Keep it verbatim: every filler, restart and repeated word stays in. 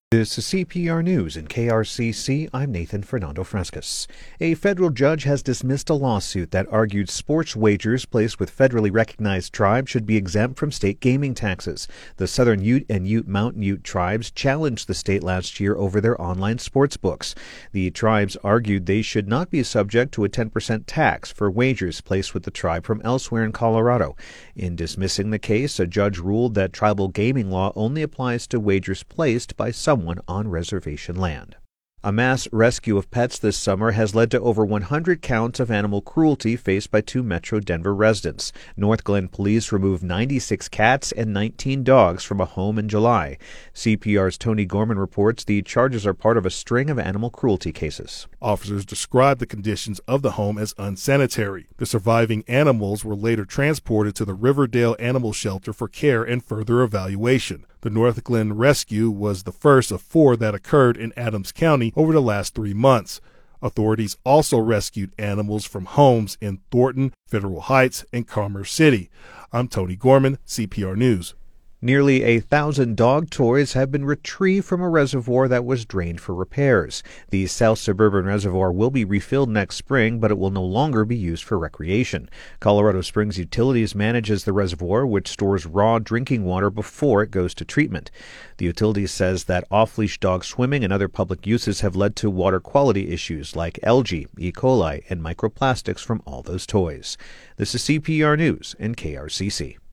This is C P R News in K R C C. I'm Nathan Fernando Frescas. A federal judge has dismissed a lawsuit that argued sports wagers placed with federally recognized tribes should be exempt from state gaming taxes. The Southern Ute and Ute Mountain Ute tribes challenged the state last year over their online sports books. The tribes argued they should not be subject to a ten percent tax for wagers placed with the tribe from elsewhere in Colorado. In dismissing the case, a judge ruled that tribal gaming law only applies to wagers placed by someone on reservation land. A mass rescue of pets this summer has led to over one hundred counts of animal cruelty faced by two Metro Denver residents. North Glen police removed ninety-six cats and nineteen dogs from a home in July. C P R's Tony Gorman reports the charges are part of a string of animal cruelty cases. Officers described the conditions of the home as unsanitary. The surviving animals were later transported to the Riverdale Animal Shelter for care and further evaluation. The North Glen rescue was the first of four that occurred in Adams County over the last three months. Authorities also rescued animals from homes in Thornton, Federal Heights, and Commerce City. I'm Tony Gorman, C P R News. Nearly a thousand dog toys have been retrieved from a reservoir that was drained for repairs. The South Suburban Reservoir will be refilled next spring, but it will no longer be used for recreation. Colorado Springs Utilities manages the reservoir, which stores raw drinking water before it goes to treatment. The utilities says that off-leash dog swimming and other public uses have led to water quality issues like algae, E. coli, and microplastics from all those toys. This is C P R News and K R C C.